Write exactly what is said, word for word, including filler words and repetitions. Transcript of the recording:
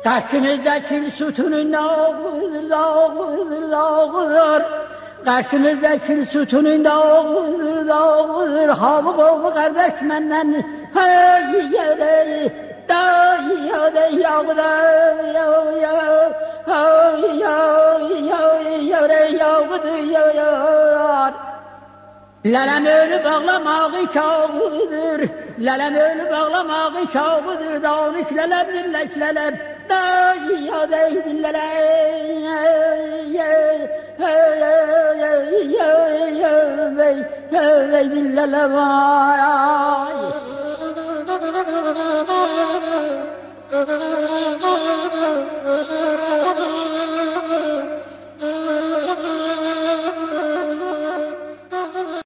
Karşımızdaki sütunun dağıdır, dağıdır, dağıdır. Karşımızdaki sütunun dağıdır, dağıdır. Havuk oğlu kardeş menden, hey yere, da yere yağdır, yağ yağ, hey yağ yağ yağdır, yağ. Lələm ölü bağlamağı şahıdır, lələm ölü bağlamağı şahıdır, dağınış lələm dillək lələm, da iyadə dillələm, ay.